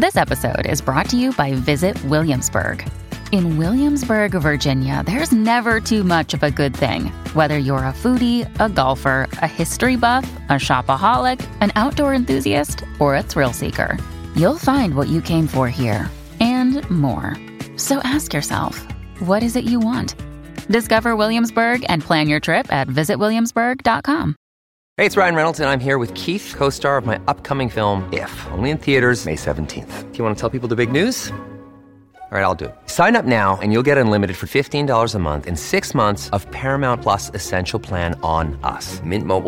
This episode is brought to you by Visit Williamsburg. In Williamsburg, Virginia, there's never too much of a good thing. Whether you're a foodie, a golfer, a history buff, a shopaholic, an outdoor enthusiast, or a thrill seeker, you'll find what you came for here and more. So ask yourself, what is it you want? Discover Williamsburg and plan your trip at visitwilliamsburg.com. Hey, it's Ryan Reynolds, and I'm here with Keith, co-star of my upcoming film, If, only in theaters May 17th. Do you want to tell people the big news? All right, I'll do it. Sign up now and you'll get unlimited for $15 a month and 6 months of Paramount Plus Essential Plan on us.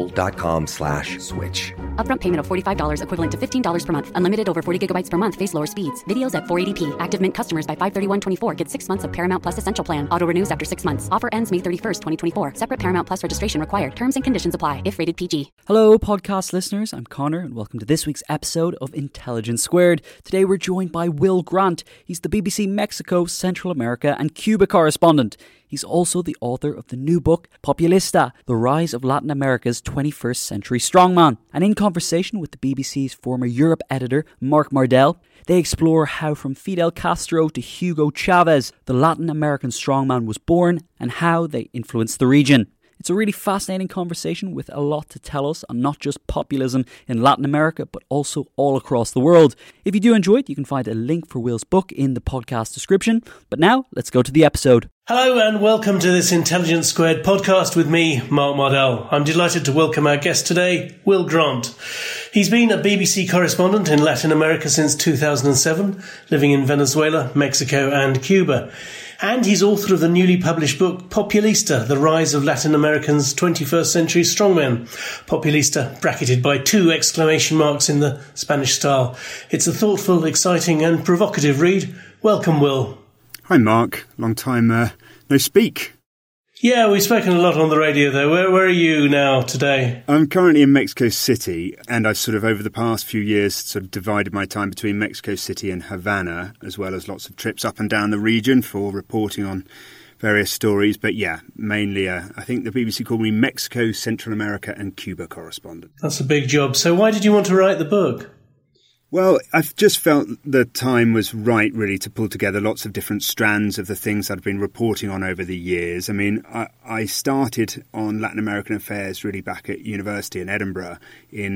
MintMobile.com/switch. Upfront payment of $45 equivalent to $15 per month. Unlimited over 40 gigabytes per month. Face lower speeds. Videos at 480p. Active Mint customers by 531.24 get 6 months of Paramount Plus Essential Plan. Auto renews after 6 months. Offer ends May 31st, 2024. Separate Paramount Plus registration required. Terms and conditions apply if rated PG. Hello, podcast listeners. I'm Connor, and welcome to this week's episode of Intelligence Squared. Today we're joined by Will Grant. He's the BBC Mexico, Central America and Cuba correspondent. He's also the author of the new book, Populista, The Rise of Latin America's 21st Century Strongman. And in conversation with the BBC's former Europe editor, Mark Mardell, they explore how from Fidel Castro to Hugo Chavez, the Latin American strongman was born and how they influenced the region. It's a really fascinating conversation with a lot to tell us on not just populism in Latin America, but also all across the world. If you do enjoy it, you can find a link for Will's book in the podcast description. But now, let's go to the episode. Hello and welcome to this Intelligence Squared podcast with me, Mark Mardell. I'm delighted to welcome our guest today, Will Grant. He's been a BBC correspondent in Latin America since 2007, living in Venezuela, Mexico and Cuba. And he's author of the newly published book, Populista, The Rise of Latin Americans' 21st Century Strongmen. Populista, bracketed by 2 exclamation marks in the Spanish style. It's a thoughtful, exciting and provocative read. Welcome, Will. Hi, Mark. Long time no speak. Yeah, we've spoken a lot on the radio, though. Where are you now today? I'm currently in Mexico City, and I've sort of, over the past few years, sort of divided my time between Mexico City and Havana, as well as lots of trips up and down the region for reporting on various stories. But yeah, mainly, I think the BBC called me Mexico, Central America and Cuba correspondent. That's a big job. So why did you want to write the book? Well, I've just felt the time was right, really, to pull together lots of different strands of the things I've been reporting on over the years. I mean, I started on Latin American affairs really back at university in Edinburgh in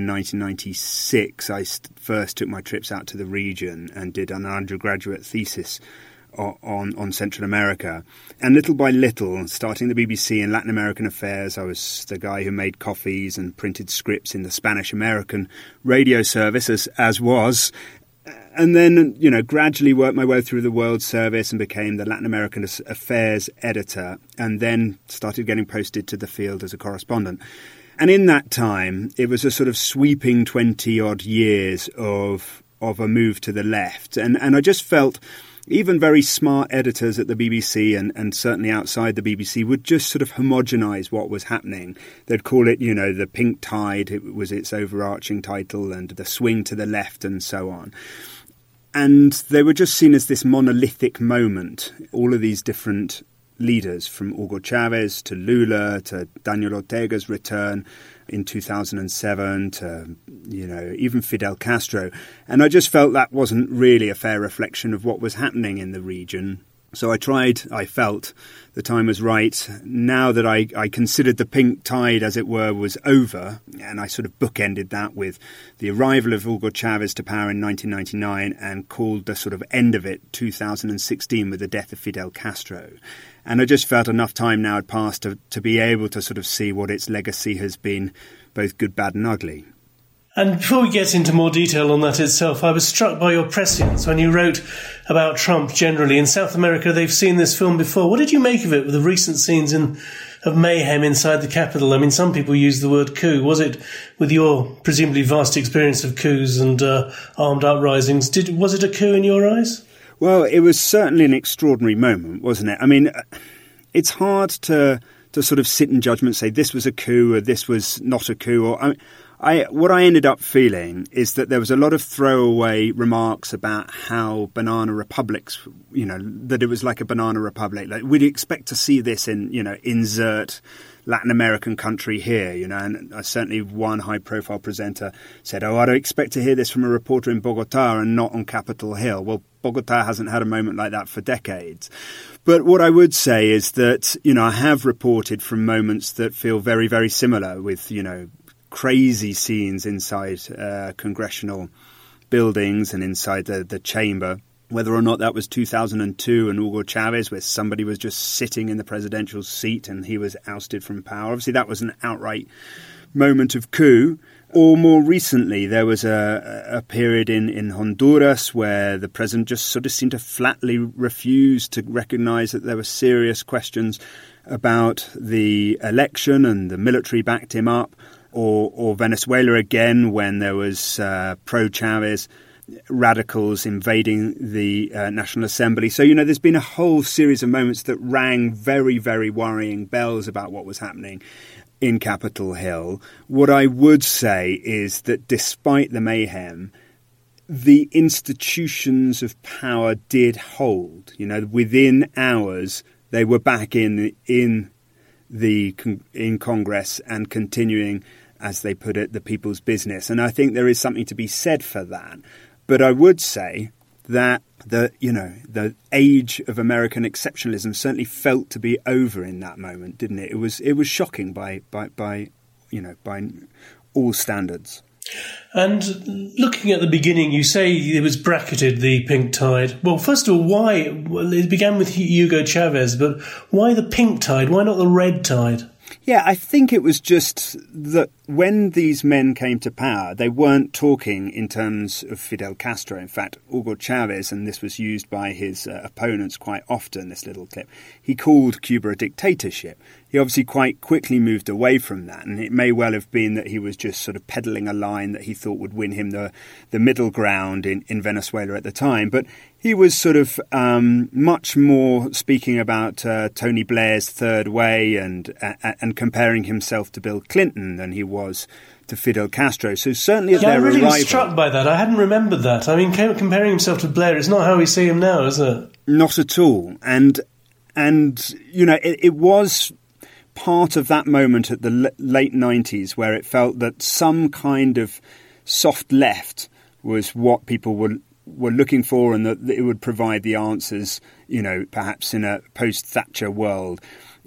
1996. I first took my trips out to the region and did an undergraduate thesis on Central America. And little by little, starting the BBC in Latin American affairs, I was the guy who made coffees and printed scripts in the Spanish-American radio service, as was. And then, gradually worked my way through the World Service and became the Latin American affairs editor, and then started getting posted to the field as a correspondent. And in that time, it was a sort of sweeping 20-odd years of a move to the left. And I just felt even very smart editors at the BBC and certainly outside the BBC would just sort of homogenise what was happening. They'd call it, the pink tide, it was its overarching title, and the swing to the left and so on. And they were just seen as this monolithic moment. All of these different leaders, from Hugo Chavez to Lula to Daniel Ortega's return in 2007 to, even Fidel Castro. And I just felt that wasn't really a fair reflection of what was happening in the region. So I felt the time was right. Now that I considered the pink tide, as it were, was over, and I sort of bookended that with the arrival of Hugo Chavez to power in 1999 and called the sort of end of it 2016 with the death of Fidel Castro. And I just felt enough time now had passed to be able to sort of see what its legacy has been, both good, bad and ugly. And before we get into more detail on that itself, I was struck by your prescience when you wrote about Trump generally. In South America, they've seen this film before. What did you make of it with the recent scenes of mayhem inside the Capitol? I mean, some people use the word coup. Was it, with your presumably vast experience of coups and armed uprisings, was it a coup in your eyes? Well, it was certainly an extraordinary moment, wasn't it? I mean, it's hard to sort of sit in judgment, say this was a coup or this was not a coup. Or what I ended up feeling is that there was a lot of throwaway remarks about how banana republics, that it was like a banana republic. Like we'd expect to see this in, insert Latin American country here, and certainly one high-profile presenter said, I don't expect to hear this from a reporter in Bogota and not on Capitol Hill. Well, Bogota hasn't had a moment like that for decades. But what I would say is that, I have reported from moments that feel very, very similar with, crazy scenes inside congressional buildings and inside the chamber. Whether or not that was 2002 and Hugo Chavez, where somebody was just sitting in the presidential seat and he was ousted from power. Obviously, that was an outright moment of coup. Or more recently, there was a period in Honduras where the president just sort of seemed to flatly refuse to recognize that there were serious questions about the election and the military backed him up. Or Venezuela again, when there was pro-Chavez radicals invading the National Assembly. So, there's been a whole series of moments that rang very, very worrying bells about what was happening in Capitol Hill. What I would say is that despite the mayhem, the institutions of power did hold. Within hours, they were back in Congress and continuing, as they put it, the people's business. And I think there is something to be said for that. But I would say that the age of American exceptionalism certainly felt to be over in that moment, didn't it? It was shocking by all standards. And looking at the beginning, you say it was bracketed, the pink tide. Well, first of all, why? Well, it began with Hugo Chavez, but why the pink tide? Why not the red tide? Yeah, I think it was just that when these men came to power, they weren't talking in terms of Fidel Castro. In fact, Hugo Chavez, and this was used by his opponents quite often, this little clip, he called Cuba a dictatorship. He obviously quite quickly moved away from that, and it may well have been that he was just sort of peddling a line that he thought would win him the middle ground in Venezuela at the time. But he was sort of much more speaking about Tony Blair's third way and comparing himself to Bill Clinton than he was to Fidel Castro. So certainly at their arrival... I'm really struck by that. I hadn't remembered that. I mean, comparing himself to Blair is not how we see him now, is it? Not at all. And it was part of that moment at the late 90s where it felt that some kind of soft left was what people were looking for, and that it would provide the answers, perhaps in a post-Thatcher world.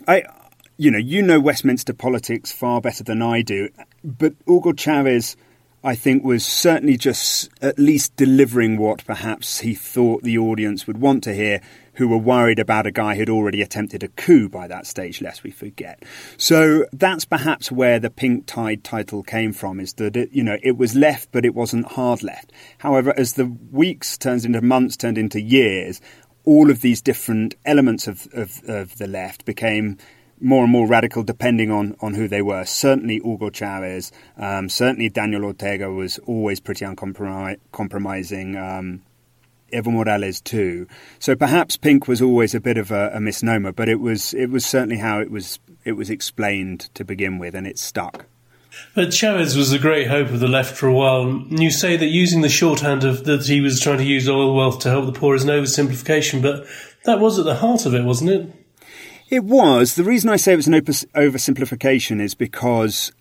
You know Westminster politics far better than I do, but Hugo Chavez, I think, was certainly just at least delivering what perhaps he thought the audience would want to hear, who were worried about a guy who'd already attempted a coup by that stage, lest we forget. So that's perhaps where the pink tide title came from, is that it was left, but it wasn't hard left. However, as the weeks turned into months, turned into years, all of these different elements of the left became more and more radical depending on who they were. Certainly Hugo Chavez, certainly Daniel Ortega was always pretty uncompromising, Evo Morales too. So perhaps pink was always a bit of a misnomer, but it was certainly how it was explained to begin with, and it stuck. But Chavez was the great hope of the left for a while. And you say that using the shorthand that he was trying to use oil wealth to help the poor is an oversimplification, but that was at the heart of it, wasn't it? It was. The reason I say it was an oversimplification is because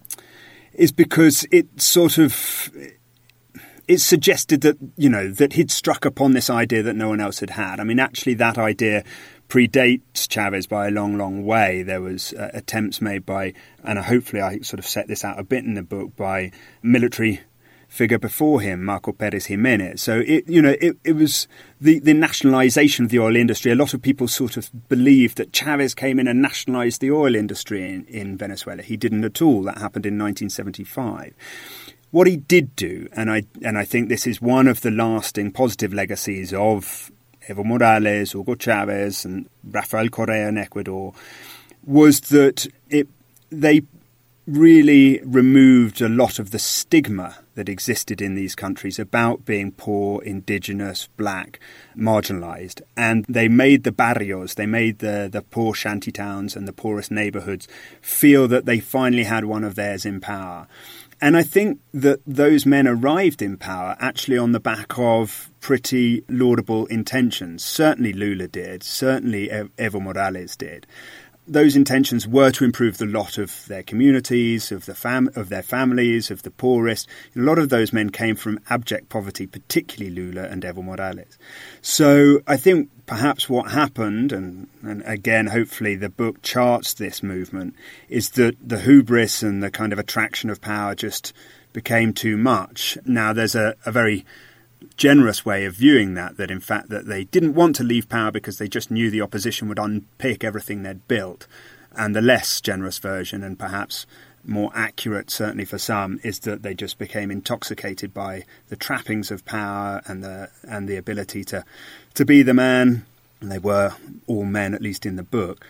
it sort of... It suggested that, that he'd struck upon this idea that no one else had had. I mean, actually, that idea predates Chavez by a long, long way. There was attempts made by, and hopefully I sort of set this out a bit in the book, by military figure before him, Marco Pérez Jiménez. So it was the nationalisation of the oil industry. A lot of people sort of believed that Chavez came in and nationalised the oil industry in Venezuela. He didn't at all. That happened in 1975. What he did do, and I think this is one of the lasting positive legacies of Evo Morales, Hugo Chavez and Rafael Correa in Ecuador, was that they really removed a lot of the stigma that existed in these countries about being poor, indigenous, black, marginalised. And they made the barrios, they made the poor shanty towns and the poorest neighbourhoods feel that they finally had one of theirs in power. And I think that those men arrived in power actually on the back of pretty laudable intentions. Certainly Lula did, certainly Evo Morales did. those intentions were to improve the lot of their communities, of their families, of the poorest. A lot of those men came from abject poverty, particularly Lula and Evo Morales. So I think perhaps what happened, and again, hopefully the book charts this movement, is that the hubris and the kind of attraction of power just became too much. Now, there's a very generous way of viewing that in fact that they didn't want to leave power because they just knew the opposition would unpick everything they'd built. And the less generous version, and perhaps more accurate certainly for some, is that they just became intoxicated by the trappings of power and the ability to be the man, and they were all men, at least in the book,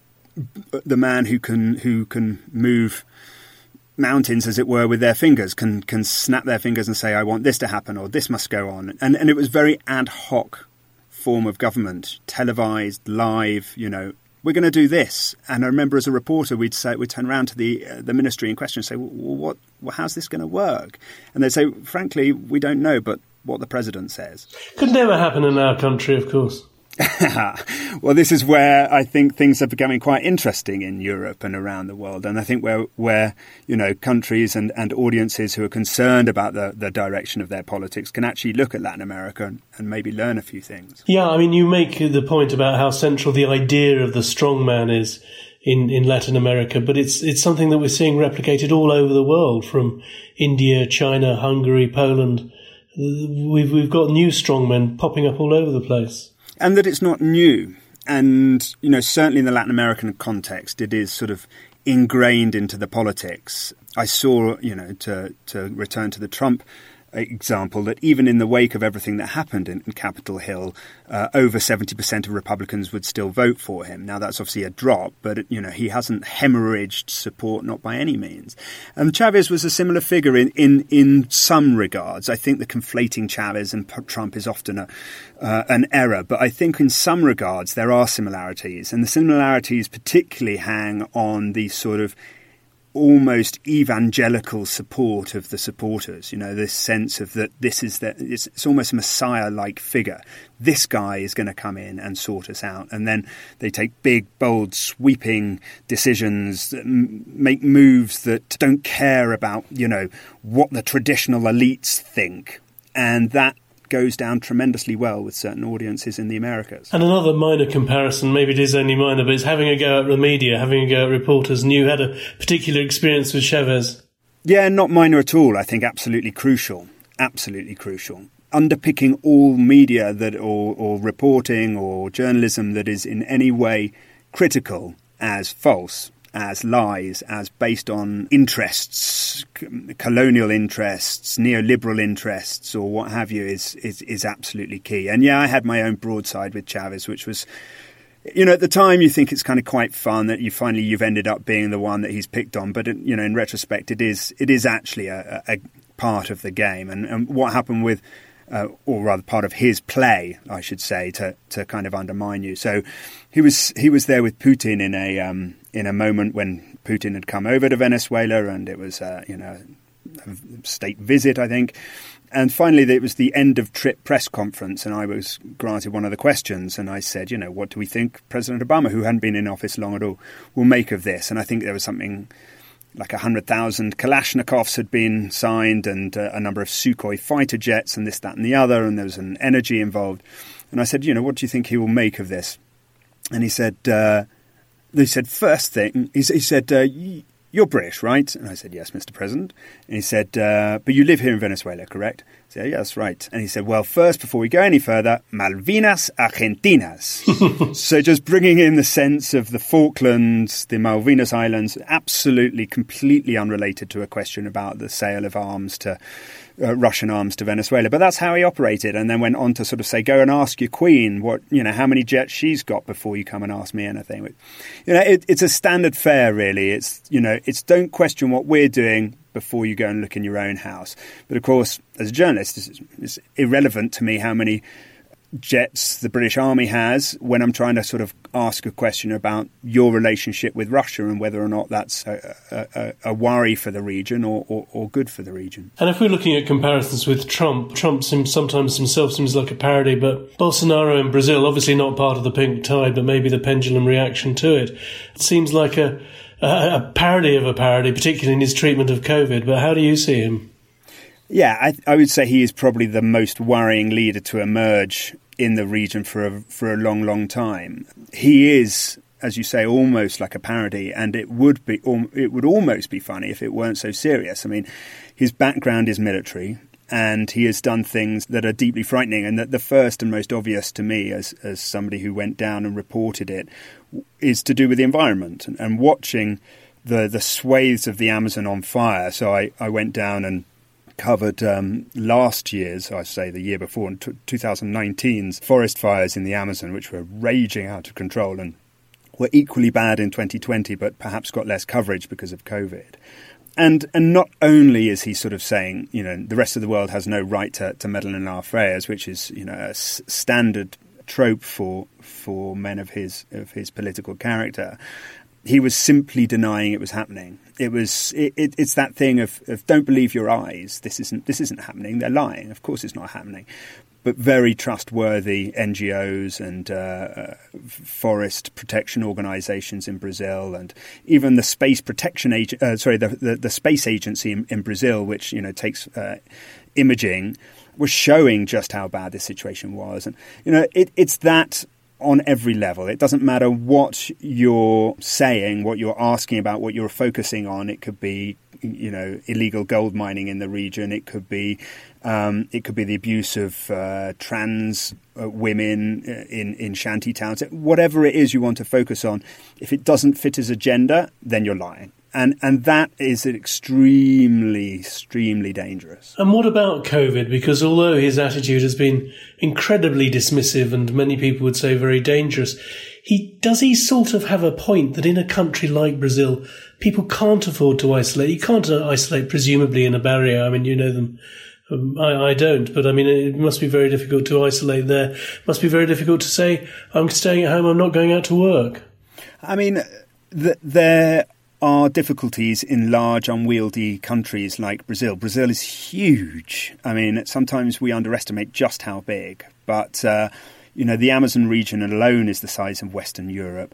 the man who can move mountains, as it were, with their fingers, can snap their fingers and say, I want this to happen, or this must go on. And it was very ad hoc form of government, televised, live, we're going to do this. And I remember as a reporter, we'd turn around to the ministry in question and say, well, how's this going to work? And they'd say, frankly, we don't know, but what the president says. Could never happen in our country, of course. Well, this is where I think things are becoming quite interesting in Europe and around the world. And I think where countries and audiences who are concerned about the direction of their politics can actually look at Latin America and maybe learn a few things. Yeah, I mean, you make the point about how central the idea of the strongman is in Latin America, but it's something that we're seeing replicated all over the world, from India, China, Hungary, Poland. We've got new strongmen popping up all over the place. And that it's not new. And, certainly in the Latin American context, it is sort of ingrained into the politics. I saw, to return to the Trump example, that even in the wake of everything that happened in Capitol Hill, over 70% of Republicans would still vote for him. Now, that's obviously a drop, but, he hasn't hemorrhaged support, not by any means. And Chavez was a similar figure in some regards. I think the conflating Chavez and Trump is often an error, but I think in some regards there are similarities. And the similarities particularly hang on the sort of almost evangelical support of the supporters, this sense of that it's almost a Messiah-like figure. This guy is going to come in and sort us out. And then they take big, bold, sweeping decisions, make moves that don't care about, what the traditional elites think. And that goes down tremendously well with certain audiences in the Americas. And another minor comparison, maybe it is only minor, but it's having a go at the media, having a go at reporters. And you had a particular experience with Chavez. Yeah, not minor at all. I think absolutely crucial. Absolutely crucial. Underpicking all media or reporting or journalism that is in any way critical as false, as lies, as based on interests, colonial interests, neoliberal interests, or what have you, is absolutely key. And yeah, I had my own broadside with Chavez, which was, at the time you think it's kind of quite fun that you've ended up being the one that he's picked on, but in retrospect, it is actually a part of the game, and what happened with. Or rather part of his play, I should say, to kind of undermine you. So he was there with Putin in a moment when Putin had come over to Venezuela, and it was a state visit, I think. And finally, it was the end of trip press conference, and I was granted one of the questions, and I said, what do we think President Obama, who hadn't been in office long at all, will make of this? And I think there was something like 100,000 Kalashnikovs had been signed, and a number of Sukhoi fighter jets, and this, that, and the other, and there was an energy involved. And I said, what do you think he will make of this? And he said, first thing, he said, you're British, right? And I said, yes, Mr. President. And he said, but you live here in Venezuela, correct? I said, yeah, that's right. And he said, well, first, before we go any further, Malvinas Argentinas. So just bringing in the sense of the Falklands, the Malvinas Islands, absolutely, completely unrelated to a question about the sale of arms to Russian arms to Venezuela. But that's how he operated, and then went on to sort of say, go and ask your queen how many jets she's got before you come and ask me anything. It's a standard fare, really. It's don't question what we're doing before you go and look in your own house. But of course, as a journalist, it's irrelevant to me how many jets the British Army has when I'm trying to sort of ask a question about your relationship with Russia and whether or not that's a worry for the region or good for the region. And if we're looking at comparisons with Trump sometimes himself seems like a parody, but Bolsonaro in Brazil, obviously not part of the pink tide, but maybe the pendulum reaction to it, it seems like a parody of a parody, particularly in his treatment of COVID. But how do you see him? Yeah, I would say he is probably the most worrying leader to emerge in the region for a long, long time. He is, as you say, almost like a parody, and it would almost be funny if it weren't so serious. I mean, his background is military, and he has done things that are deeply frightening. And that the first and most obvious to me, as somebody who went down and reported it, is to do with the environment and watching the swathes of the Amazon on fire. So I went down and covered last year's, I say the year before, 2019's forest fires in the Amazon, which were raging out of control and were equally bad in 2020, but perhaps got less coverage because of COVID. And not only is he sort of saying, the rest of the world has no right to meddle in our affairs, which is, a standard trope for men of his political character. He was simply denying it was happening. It's that thing of don't believe your eyes. This isn't happening. They're lying. Of course, it's not happening. But very trustworthy NGOs and forest protection organisations in Brazil, and even the space protection the space agency in Brazil, which takes imaging, was showing just how bad this situation was. And it's that on every level. It doesn't matter what you're saying, what you're asking about, what you're focusing on. It could be, illegal gold mining in the region. It could be the abuse of trans women in shanty towns. Whatever it is you want to focus on, if it doesn't fit his agenda, then you're lying. And that is extremely, extremely dangerous. And what about COVID? Because although his attitude has been incredibly dismissive and many people would say very dangerous, does he sort of have a point that in a country like Brazil, people can't afford to isolate? You can't isolate presumably in a barrier. I mean, you know them. I don't, but I mean, it must be very difficult to isolate there. It must be very difficult to say, I'm staying at home, I'm not going out to work. I mean, there are difficulties in large, unwieldy countries like Brazil. Brazil is huge. I mean, sometimes we underestimate just how big. But, the Amazon region alone is the size of Western Europe.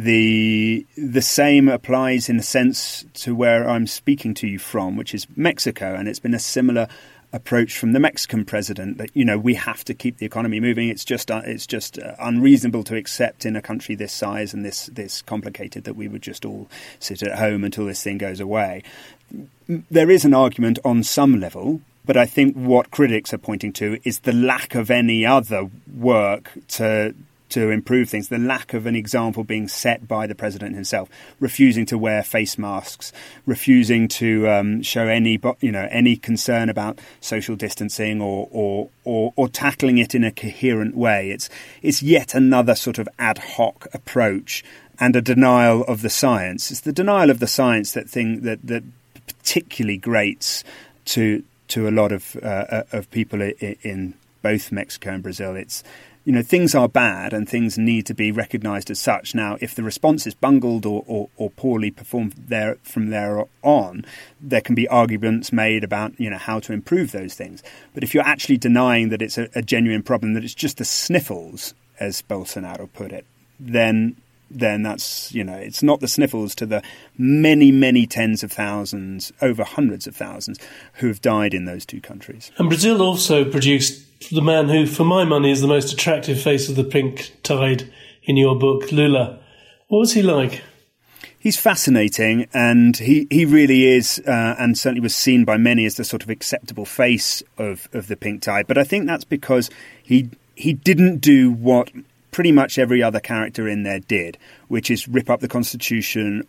The same applies in a sense to where I'm speaking to you from, which is Mexico. And it's been a similar approach from the Mexican president that, we have to keep the economy moving. It's just unreasonable to accept in a country this size and this complicated that we would just all sit at home until this thing goes away. There is an argument on some level, but I think what critics are pointing to is the lack of any other work to improve things, the lack of an example being set by the president himself, refusing to wear face masks, refusing to show any concern about social distancing or tackling it in a coherent way. It's yet another sort of ad hoc approach and a denial of the science. It's the denial of the science that particularly grates to a lot of people in both Mexico and Brazil. It's things are bad and things need to be recognised as such. Now, if the response is bungled or poorly performed from there on, there can be arguments made about how to improve those things. But if you're actually denying that it's a genuine problem, that it's just the sniffles, as Bolsonaro put it, then that's, it's not the sniffles to the many, many tens of thousands, over hundreds of thousands, who have died in those two countries. And Brazil also produced the man who, for my money, is the most attractive face of the pink tide in your book, Lula. What was he like? He's fascinating, and he really is, and certainly was seen by many as the sort of acceptable face of the pink tide. But I think that's because he didn't do what pretty much every other character in there did, which is rip up the Constitution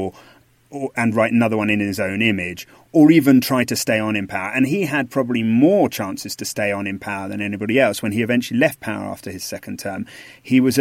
and write another one in his own image, or even try to stay on in power. And he had probably more chances to stay on in power than anybody else. When he eventually left power after his second term, he was at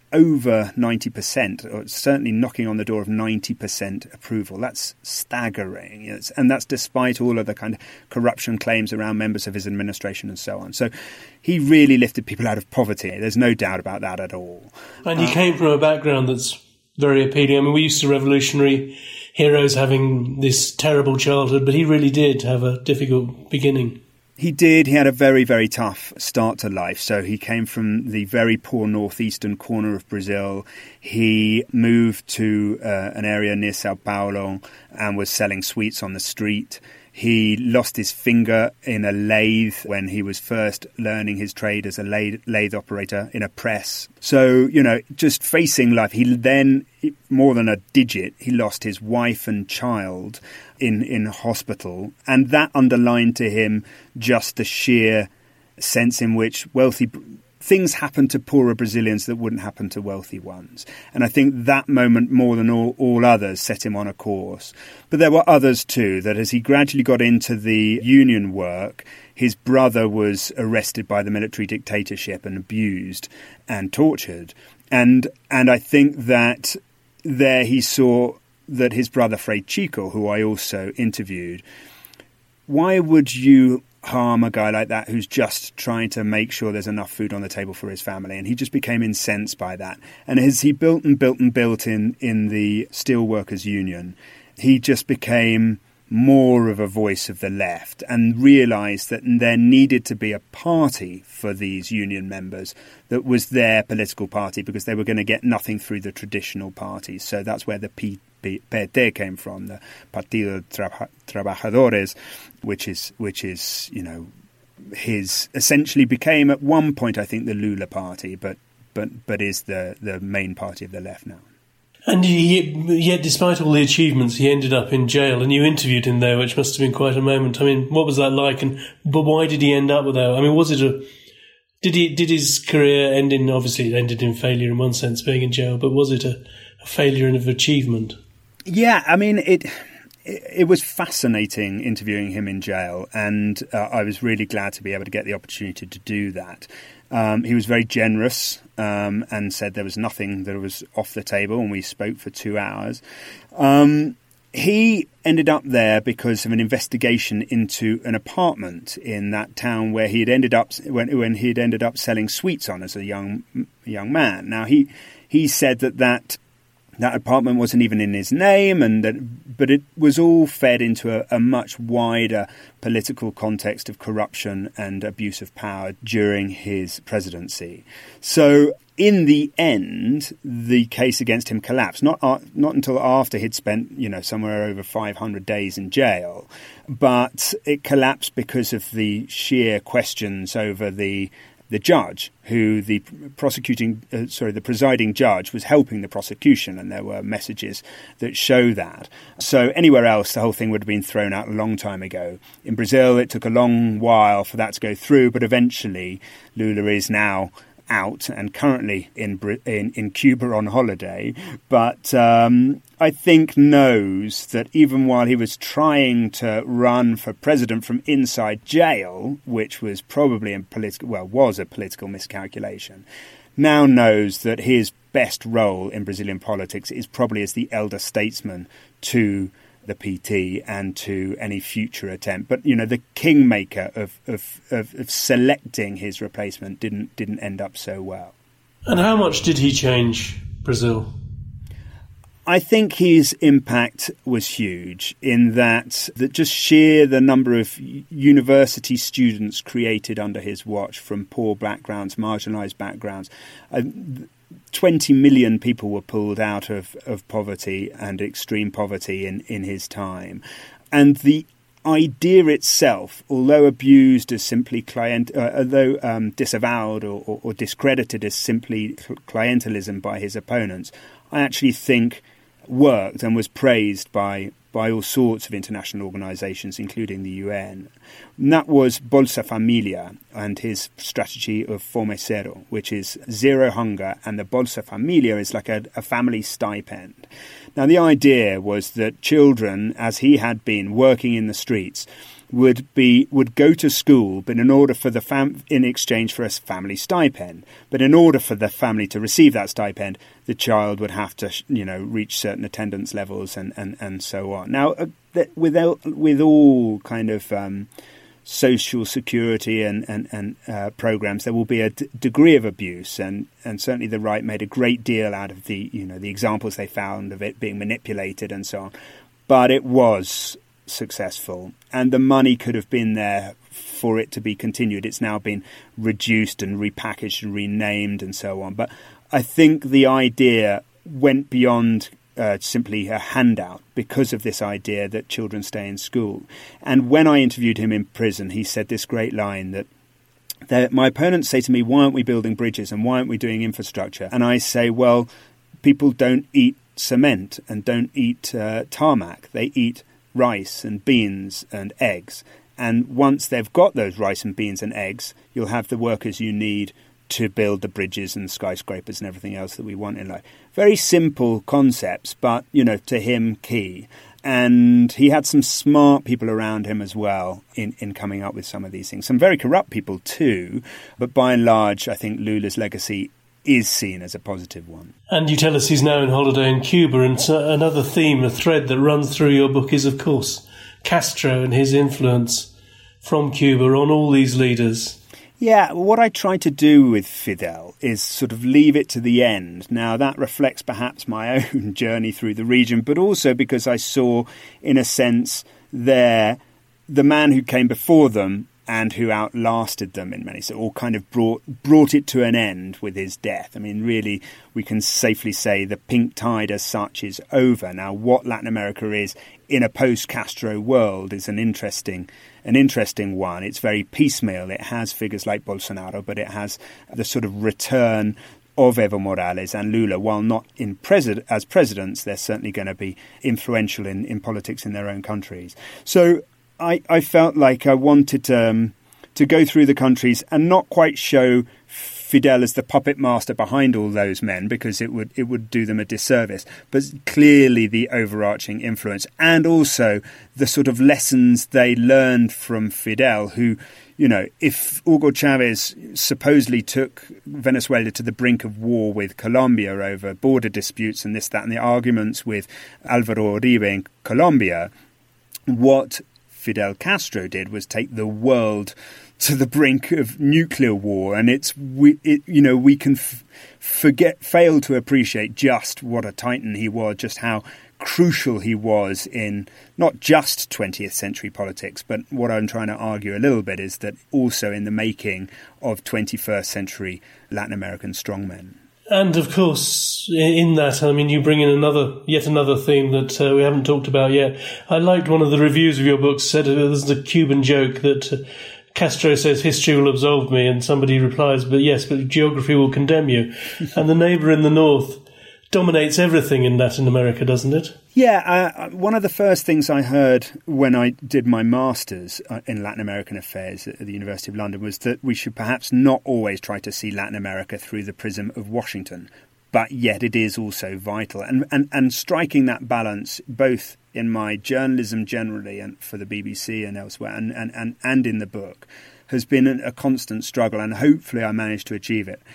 over 90%, or certainly knocking on the door of 90% approval. That's staggering. And that's despite all of the kind of corruption claims around members of his administration and so on. So he really lifted people out of poverty. There's no doubt about that at all. And he came from a background that's very appealing. I mean, we're used to revolutionary heroes having this terrible childhood, but he really did have a difficult beginning. He did. He had a very, very tough start to life. So he came from the very poor northeastern corner of Brazil. He moved to an area near Sao Paulo and was selling sweets on the street. He lost his finger in a lathe when he was first learning his trade as a lathe operator in a press. So, just facing life, he then, more than a digit, he lost his wife and child in hospital. And that underlined to him just the sheer sense in which wealthy things happen to poorer Brazilians that wouldn't happen to wealthy ones. And I think that moment, more than all others, set him on a course. But there were others too, that as he gradually got into the union work, his brother was arrested by the military dictatorship and abused and tortured. And I think that there he saw that his brother, Frei Chico, who I also interviewed, why would you harm a guy like that who's just trying to make sure there's enough food on the table for his family? And he just became incensed by that. And as he built in the Steelworkers Union, he just became more of a voice of the left and realised that there needed to be a party for these union members that was their political party, because they were going to get nothing through the traditional parties. So that's where the PT came from, the Partido Trabajadores, which is his essentially became at one point, I think, the Lula party, but is the main party of the left now. And yet, despite all the achievements, he ended up in jail. And you interviewed him there, which must have been quite a moment. I mean, what was that like? But why did he end up with that? I mean, did his career end in, obviously it ended in failure in one sense, being in jail, but was it a failure of achievement? Yeah, I mean, it was fascinating interviewing him in jail, and I was really glad to be able to get the opportunity to do that. He was very generous and said there was nothing that was off the table, and we spoke for 2 hours. He ended up there because of an investigation into an apartment in that town where he had ended up when he'd ended up selling sweets on as a young man. Now he said that apartment wasn't even in his name, but it was all fed into a much wider political context of corruption and abuse of power during his presidency. So in the end, the case against him collapsed, not until after he'd spent, somewhere over 500 days in jail, but it collapsed because of the sheer questions over the judge, who the presiding judge was helping the prosecution, and there were messages that show that. So anywhere else, the whole thing would have been thrown out a long time ago. In Brazil, it took a long while for that to go through, but eventually Lula is now out and currently in Cuba on holiday, but I think knows that even while he was trying to run for president from inside jail, which was probably was a political miscalculation, now knows that his best role in Brazilian politics is probably as the elder statesman to the PT and to any future attempt. But the kingmaker of selecting his replacement didn't end up so well. And how much did he change Brazil? I think his impact was huge in that just sheer the number of university students created under his watch from poor backgrounds, marginalised backgrounds. 20 million people were pulled out of poverty and extreme poverty in his time. And the idea itself, although abused as simply disavowed or discredited as simply clientelism by his opponents, I actually think worked and was praised by all sorts of international organisations, including the UN. And that was Bolsa Familia and his strategy of Fome Zero, which is zero hunger, and the Bolsa Familia is like a family stipend. Now, the idea was that children, as he had been working in the streets, would go to school, but in order for in exchange for a family stipend. But in order for the family to receive that stipend, the child would have to, reach certain attendance levels and so on. Now, with all kind of social security and programs, there will be a degree of abuse, and certainly the right made a great deal out of the examples they found of it being manipulated and so on. But it was successful, and the money could have been there for it to be continued. It's now been reduced and repackaged and renamed and so on. But I think the idea went beyond simply a handout because of this idea that children stay in school. And when I interviewed him in prison, he said this great line that my opponents say to me, why aren't we building bridges and why aren't we doing infrastructure? And I say, well, people don't eat cement and don't eat tarmac. They eat rice and beans and eggs. And once they've got those rice and beans and eggs, you'll have the workers you need to build the bridges and skyscrapers and everything else that we want in life. Very simple concepts, but, to him, key. And he had some smart people around him as well in coming up with some of these things. Some very corrupt people too, but by and large, I think Lula's legacy is seen as a positive one. And you tell us he's now on holiday in Cuba, and another theme, a thread that runs through your book is, of course, Castro and his influence from Cuba on all these leaders. Yeah, what I try to do with Fidel is sort of leave it to the end. Now, that reflects perhaps my own journey through the region, but also because I saw, in a sense, the man who came before them and who outlasted them in many, so all kind of brought it to an end with his death. I mean, really, we can safely say the pink tide as such is over. Now, what Latin America is in a post-Castro world is an interesting one. It's very piecemeal. It has figures like Bolsonaro, but it has the sort of return of Evo Morales and Lula. While not as presidents, they're certainly going to be influential in politics in their own countries. So I felt like I wanted to go through the countries and not quite show Fidel as the puppet master behind all those men, because it would do them a disservice, but clearly the overarching influence and also the sort of lessons they learned from Fidel, who, if Hugo Chavez supposedly took Venezuela to the brink of war with Colombia over border disputes and this, that, and the arguments with Alvaro Uribe in Colombia, what Fidel Castro did was take the world to the brink of nuclear war, and we can fail to appreciate just what a titan he was, just how crucial he was in not just 20th century politics, but what I'm trying to argue a little bit is that also in the making of 21st century Latin American strongmen. And of course, in that, you bring in yet another theme that we haven't talked about yet. I liked one of the reviews of your book said there's a Cuban joke that Castro says history will absolve me, and somebody replies, but geography will condemn you. And the neighbour in the north dominates everything in Latin America, doesn't it? Yeah, one of the first things I heard when I did my Masters in Latin American Affairs at the University of London was that we should perhaps not always try to see Latin America through the prism of Washington, but yet it is also vital. And striking that balance, both in my journalism generally and for the BBC and elsewhere, and in the book, has been a constant struggle, and hopefully I managed to achieve it.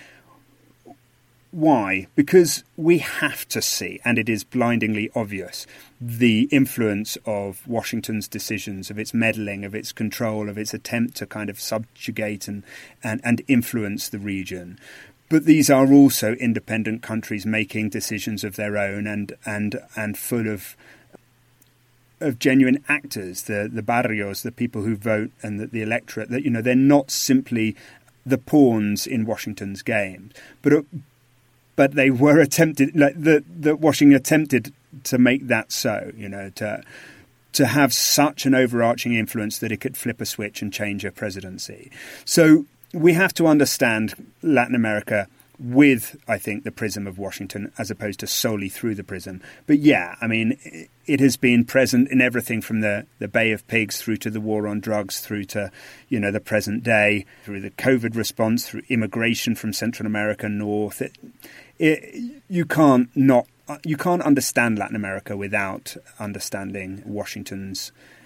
Why? Because we have to see, and it is blindingly obvious, the influence of Washington's decisions, of its meddling, of its control, of its attempt to kind of subjugate and influence the region. But these are also independent countries making decisions of their own and full of genuine actors, the barrios, the people who vote, and the electorate. That they're not simply the pawns in Washington's game, but they were attempted, that Washington attempted to make that so, to have such an overarching influence that it could flip a switch and change a presidency. So we have to understand Latin America with, I think, the prism of Washington as opposed to solely through the prism. But yeah, it has been present in everything from the Bay of Pigs through to the war on drugs, through to, the present day, through the COVID response, through immigration from Central America north. You can't understand Latin America without understanding Washington's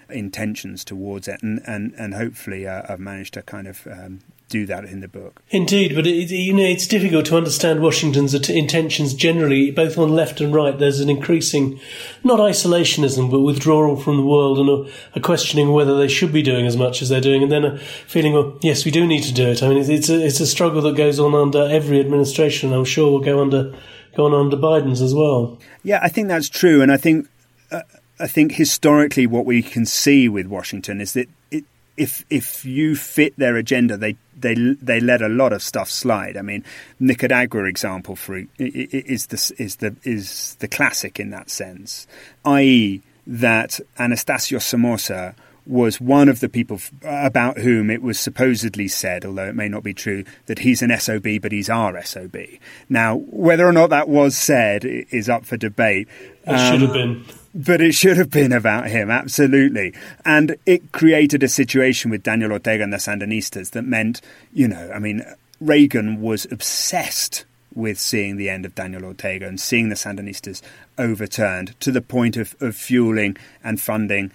intentions towards it, and hopefully I've managed to kind of do that in the book. Indeed, but it's difficult to understand Washington's intentions generally, both on left and right. There's an increasing, not isolationism, but withdrawal from the world, and a questioning whether they should be doing as much as they're doing, and then a feeling, well, yes, we do need to do it. I mean, it's a struggle that goes on under every administration, and I'm sure will go on under Biden's as well. Yeah, I think that's true, and I think historically what we can see with Washington is that if you fit their agenda, they let a lot of stuff slide. I mean, Nicaragua example is the classic in that sense, i.e. that Anastasio Somoza was one of the people about whom it was supposedly said, although it may not be true, that he's an SOB, but he's our SOB. Now, whether or not that was said is up for debate. It should have been. But it should have been about him, absolutely. And it created a situation with Daniel Ortega and the Sandinistas that meant, Reagan was obsessed with seeing the end of Daniel Ortega and seeing the Sandinistas overturned to the point of fueling and funding,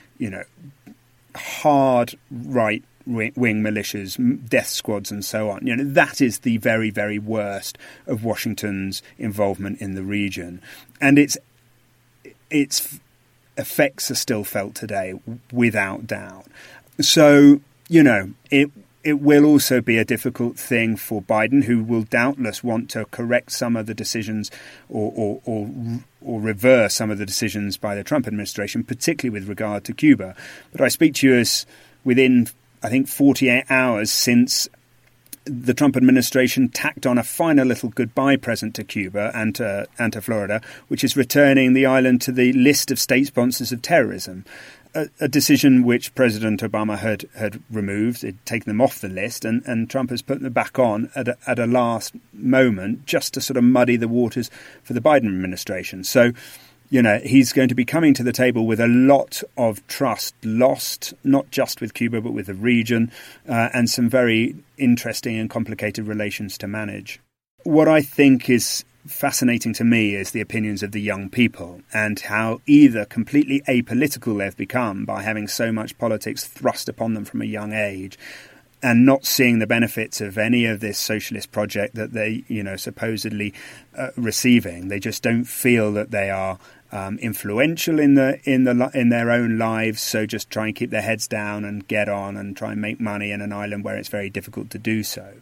hard right-wing militias, death squads and so on. That is the very, very worst of Washington's involvement in the region. And its effects are still felt today, without doubt. So, it will also be a difficult thing for Biden, who will doubtless want to correct some of the decisions or reverse some of the decisions by the Trump administration, particularly with regard to Cuba. But I speak to you as within, I think, 48 hours since the Trump administration tacked on a final little goodbye present to Cuba and to Florida, which is returning the island to the list of state sponsors of terrorism, a decision which President Obama had removed, had taken them off the list, and Trump has put them back on at a last moment just to sort of muddy the waters for the Biden administration. So, he's going to be coming to the table with a lot of trust lost, not just with Cuba, but with the region, and some very interesting and complicated relations to manage. What I think is fascinating to me is the opinions of the young people and how either completely apolitical they've become by having so much politics thrust upon them from a young age, and not seeing the benefits of any of this socialist project that they, supposedly receiving. They just don't feel that they are influential in their own lives. So just try and keep their heads down and get on and try and make money in an island where it's very difficult to do so.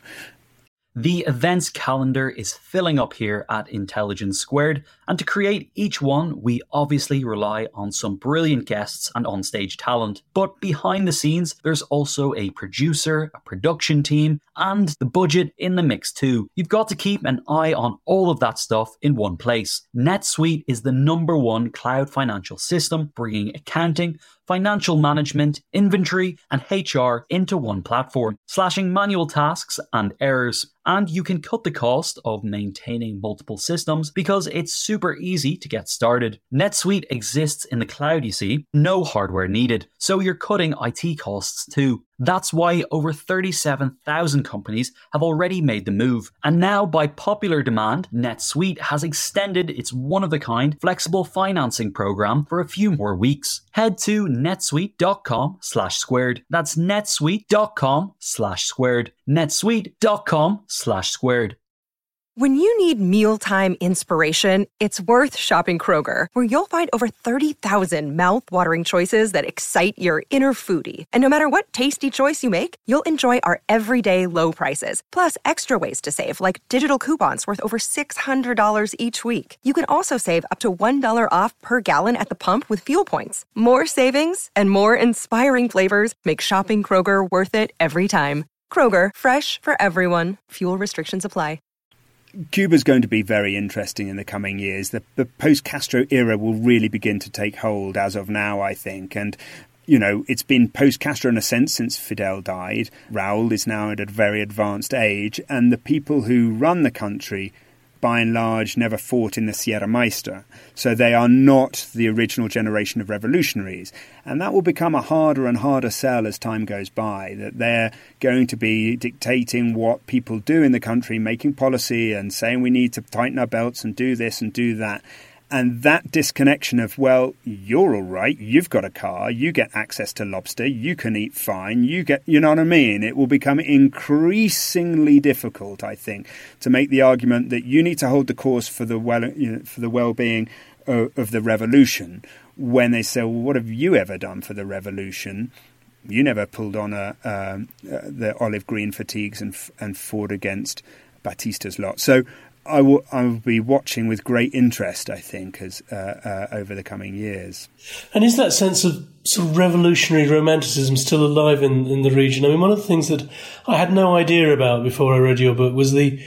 The events calendar is filling up here at Intelligence Squared, and to create each one, we obviously rely on some brilliant guests and onstage talent. But behind the scenes, there's also a producer, a production team, and the budget in the mix too. You've got to keep an eye on all of that stuff in one place. NetSuite is the #1 cloud financial system, bringing accounting, financial management, inventory, and HR into one platform, slashing manual tasks and errors. And you can cut the cost of maintaining multiple systems because it's super easy to get started. NetSuite exists in the cloud, you see, no hardware needed, so you're cutting IT costs too. That's why over 37,000 companies have already made the move. And now, by popular demand, NetSuite has extended its one-of-a-kind flexible financing program for a few more weeks. Head to netsuite.com/squared. That's netsuite.com/squared. netsuite.com/squared. When you need mealtime inspiration, it's worth shopping Kroger, where you'll find over 30,000 mouth-watering choices that excite your inner foodie. And no matter what tasty choice you make, you'll enjoy our everyday low prices, plus extra ways to save, like digital coupons worth over $600 each week. You can also save up to $1 off per gallon at the pump with fuel points. More savings and more inspiring flavors make shopping Kroger worth it every time. Kroger, fresh for everyone. Fuel restrictions apply. Cuba's going to be very interesting in the coming years. The post-Castro era will really begin to take hold as of now, I think. And, it's been post-Castro in a sense since Fidel died. Raúl is now at a very advanced age. And the people who run the country, by and large, never fought in the Sierra Maestra. So they are not the original generation of revolutionaries. And that will become a harder and harder sell as time goes by, that they're going to be dictating what people do in the country, making policy and saying we need to tighten our belts and do this and do that. And that disconnection of, well, you're all right, you've got a car, you get access to lobster, you can eat fine, you know what I mean? It will become increasingly difficult, I think, to make the argument that you need to hold the course for the well-being of the revolution, when they say, well, what have you ever done for the revolution? You never pulled on the olive green fatigues and fought against Batista's lot. So I will be watching with great interest, I think, as over the coming years. And is that sense of sort of revolutionary romanticism still alive in the region? I mean, one of the things that I had no idea about before I read your book was the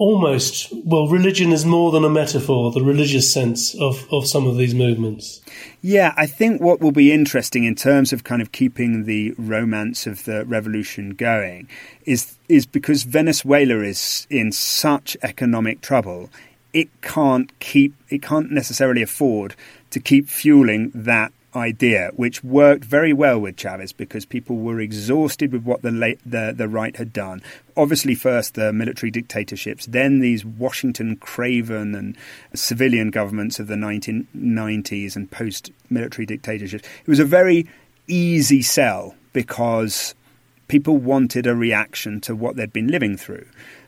religion is more than a metaphor, the religious sense of some of these movements. Yeah, I think what will be interesting in terms of kind of keeping the romance of the revolution going is because Venezuela is in such economic trouble, it can't necessarily afford to keep fueling that idea, which worked very well with Chavez because people were exhausted with what the right had done. Obviously, first the military dictatorships, then these Washington Craven and civilian governments of the 1990s and post-military dictatorships. It was a very easy sell because people wanted a reaction to what they'd been living through.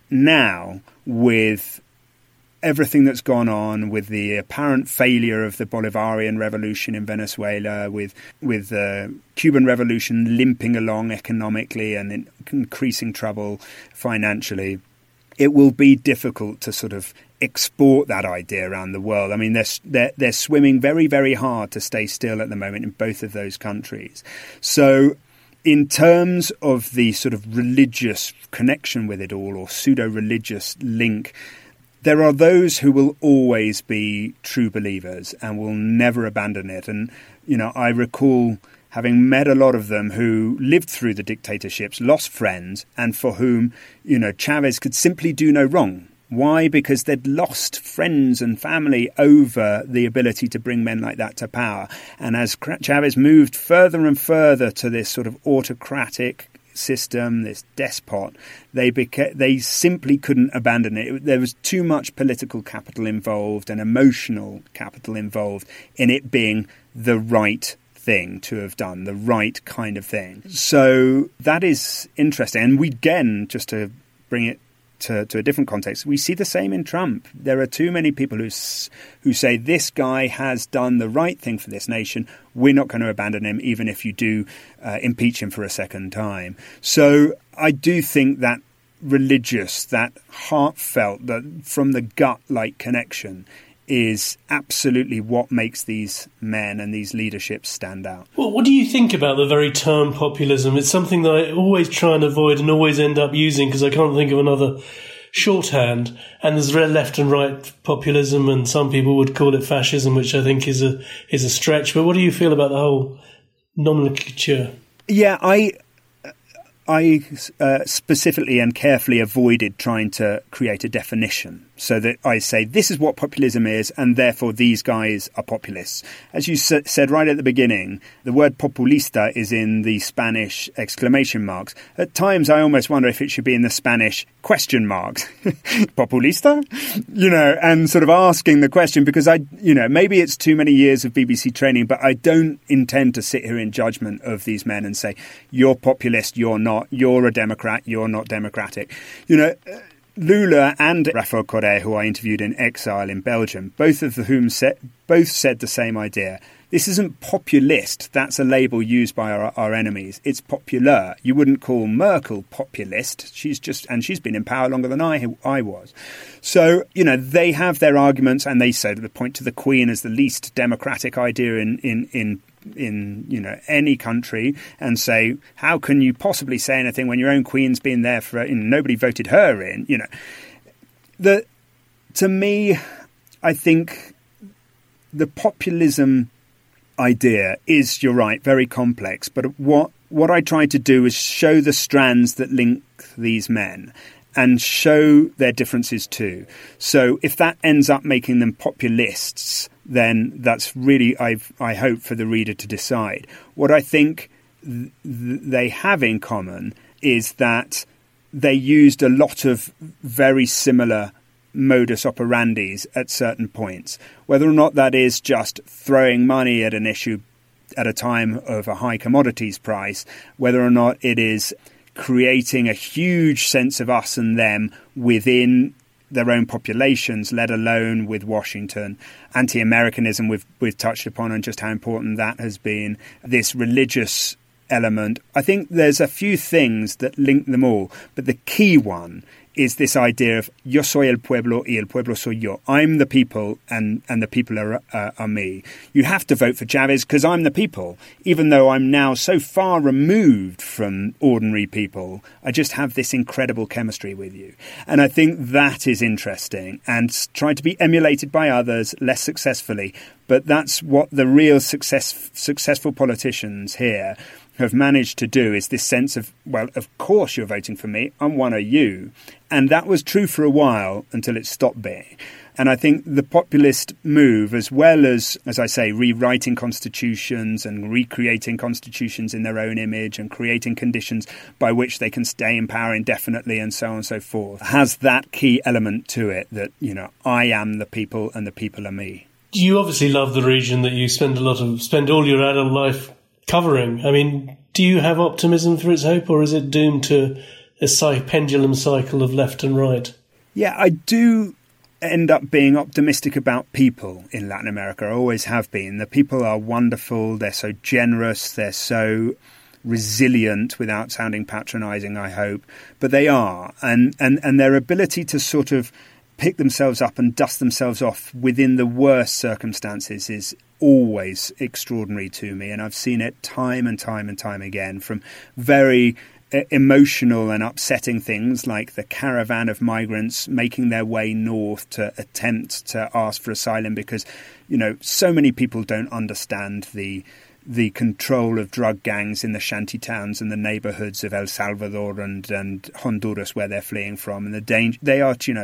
Now, with everything that's gone on, with the apparent failure of the Bolivarian revolution in Venezuela, with the Cuban revolution limping along economically and in increasing trouble financially, it will be difficult to sort of export that idea around the world. I mean, they're swimming very, very hard to stay still at the moment in both of those countries. So in terms of the sort of religious connection with it all, or pseudo-religious link, there are those who will always be true believers and will never abandon it. And, I recall having met a lot of them who lived through the dictatorships, lost friends, and for whom, Chavez could simply do no wrong. Why? Because they'd lost friends and family over the ability to bring men like that to power. And as Chavez moved further and further to this sort of autocratic system, this despot, they simply couldn't abandon it. There was too much political capital involved and emotional capital involved in it being the right thing to have done, the right kind of thing. So that is interesting. And just to bring it to a different context, we see the same in Trump. There are too many people who say this guy has done the right thing for this nation. We're not going to abandon him, even if you do impeach him for a second time. So I do think that religious, that heartfelt, that from the gut-like connection is absolutely what makes these men and these leaderships stand out. Well, what do you think about the very term populism? It's something that I always try and avoid and always end up using because I can't think of another shorthand. And there's left and right populism, and some people would call it fascism, which I think is a stretch. But what do you feel about the whole nomenclature? Yeah, I specifically and carefully avoided trying to create a definition so that I say this is what populism is and therefore these guys are populists. As you said right at the beginning, the word populista is in the Spanish exclamation marks. At times I almost wonder if it should be in the Spanish question marks. Populista? And sort of asking the question because maybe it's too many years of BBC training, but I don't intend to sit here in judgment of these men and say, you're populist, you're not. You're a Democrat, you're not democratic. Lula and Rafael Correa, who I interviewed in exile in Belgium, both of whom said the same idea. This isn't populist. That's a label used by our enemies. It's popular. You wouldn't call Merkel populist. She's been in power longer than I was. So, they have their arguments, and they point to the Queen as the least democratic idea in any country, and say, how can you possibly say anything when your own Queen's been there for nobody voted her in? To me, I think the populism idea is, you're right, very complex. But what I try to do is show the strands that link these men and show their differences too. So if that ends up making them populists, then that's really, I hope, for the reader to decide. What I think they have in common is that they used a lot of very similar modus operandis at certain points. Whether or not that is just throwing money at an issue at a time of a high commodities price, whether or not it is creating a huge sense of us and them within their own populations, let alone with Washington. Anti-Americanism we've touched upon, and just how important that has been. This religious element. I think there's a few things that link them all, but the key one is this idea of yo soy el pueblo y el pueblo soy yo. I'm the people and the people are me. You have to vote for Chavez because I'm the people. Even though I'm now so far removed from ordinary people, I just have this incredible chemistry with you. And I think that is interesting and trying to be emulated by others less successfully. But that's what the real successful politicians here have managed to do, is this sense of, well, of course you're voting for me, I'm one of you. And that was true for a while until it stopped being. And I think the populist move, as well as I say, rewriting constitutions and recreating constitutions in their own image and creating conditions by which they can stay in power indefinitely and so on and so forth, has that key element to it that, you know, I am the people and the people are me. You obviously love the region that you spend all your adult life covering. I mean, do you have optimism for its hope, or is it doomed to a pendulum cycle of left and right? Yeah, I do end up being optimistic about people in Latin America. I always have been. The people are wonderful. They're so generous. They're so resilient, without sounding patronising, I hope. But they are. And their ability to sort of pick themselves up and dust themselves off within the worst circumstances is always extraordinary to me. And I've seen it time and time and time again, from very emotional and upsetting things like the caravan of migrants making their way north to attempt to ask for asylum because, you know, so many people don't understand the control of drug gangs in the shanty towns and the neighborhoods of El Salvador and Honduras where they're fleeing from, and the danger they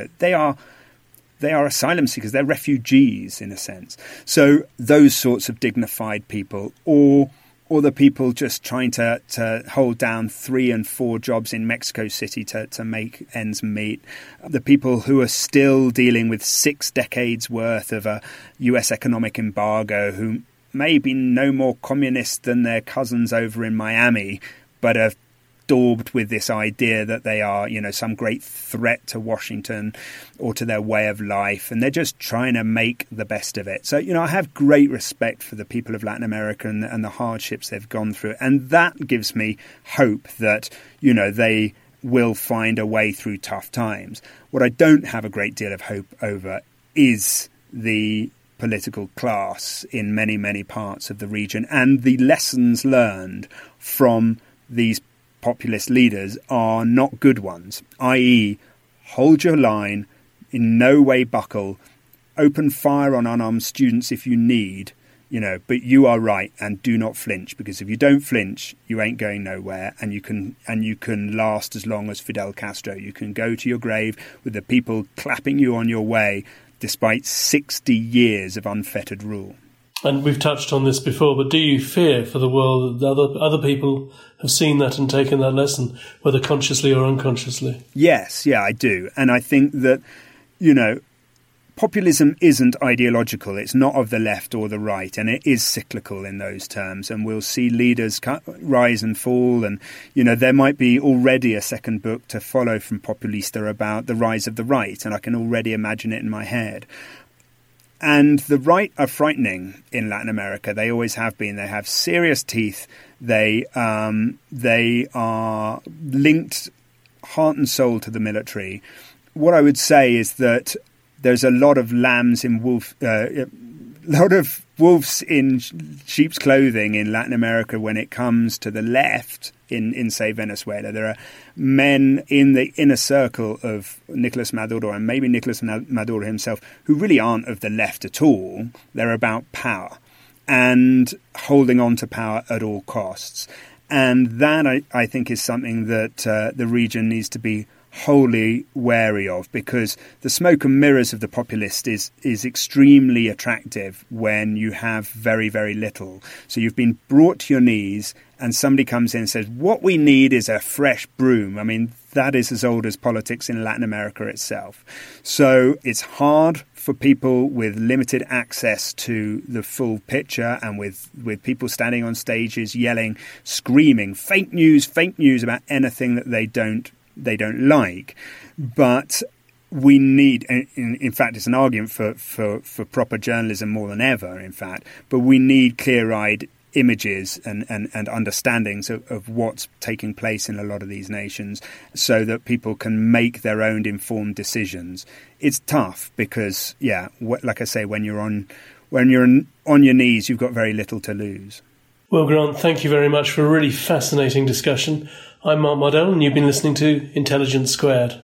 are asylum seekers. They're refugees in a sense. So those sorts of dignified people, or the people just trying to hold down 3 and 4 jobs in Mexico City to make ends meet. The people who are still dealing with 6 decades worth of a US economic embargo, who may be no more communist than their cousins over in Miami, but are daubed with this idea that they are, you know, some great threat to Washington or to their way of life, and they're just trying to make the best of it. So, you know, I have great respect for the people of Latin America and the hardships they've gone through, and that gives me hope that, you know, they will find a way through tough times. What I don't have a great deal of hope over is the political class in many, many parts of the region, and the lessons learned from these populist leaders are not good ones, i.e. hold your line, in no way buckle, open fire on unarmed students if you need, you know, but you are right, and do not flinch, because if you don't flinch, you ain't going nowhere, and you can last as long as Fidel Castro. You can go to your grave with the people clapping you on your way despite 60 years of unfettered rule. And we've touched on this before, but do you fear for the world that other people have seen that and taken that lesson, whether consciously or unconsciously? Yes, yeah, I do. And I think that, you know, populism isn't ideological. It's not of the left or the right, and it is cyclical in those terms. And we'll see leaders rise and fall. And, you know, there might be already a second book to follow from Populista about the rise of the right, and I can already imagine it in my head. And the right are frightening in Latin America. They always have been. They have serious teeth. They are linked heart and soul to the military. What I would say is that there's a lot of lambs in wolves in sheep's clothing in Latin America when it comes to the left in say, Venezuela. There are men in the inner circle of Nicolas Maduro, and maybe Nicolas Maduro himself, who really aren't of the left at all. They're about power and holding on to power at all costs. And that, I think, is something that the region needs to be wholly wary of, because the smoke and mirrors of the populist is extremely attractive when you have very, very little. So you've been brought to your knees and somebody comes in and says, what we need is a fresh broom. I mean, that is as old as politics in Latin America itself. So it's hard for people with limited access to the full picture, and with people standing on stages yelling, screaming, fake news about anything that they don't like. But we need, in fact, it's an argument for proper journalism more than ever, in fact, but we need clear-eyed images and understandings of what's taking place in a lot of these nations so that people can make their own informed decisions. It's tough because, like I say, when you're on your knees, you've got very little to lose. Will Grant, thank you very much for a really fascinating discussion. I'm Mark Mardell, and you've been listening to Intelligence Squared.